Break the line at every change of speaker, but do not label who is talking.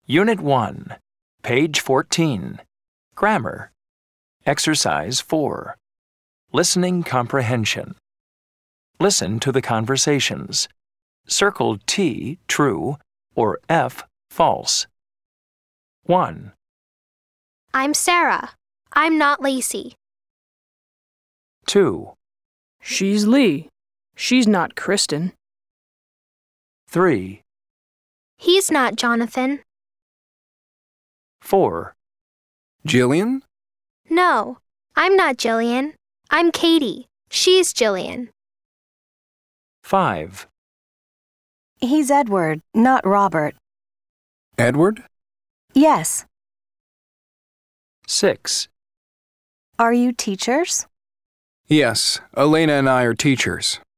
Unit 1, page 14. Grammar. Exercise 4. Listening comprehension. Listen to the conversations. Circle T, true, or F, false. 1,
I'm Sarah. I'm not Lacey.
2,
She's Lee. She's not Kristen.
3,
He's not Jonathan.
4,
Jillian?
No, I'm not Jillian. I'm Katie. She's Jillian.
5,
He's Edward, not Robert.
Edward?
Yes.
6,
Are you teachers?
Yes, Elena and I are teachers.